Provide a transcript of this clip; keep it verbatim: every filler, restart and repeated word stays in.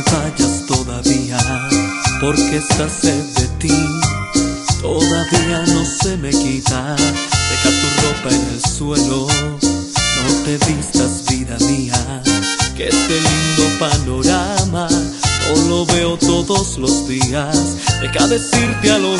vayas todavía, porque esta sed de ti todavía no se me quita. Deja tu ropa en el suelo, no te vistas, vida mía, que este lindo panorama no lo veo todos los días. Deja decirte al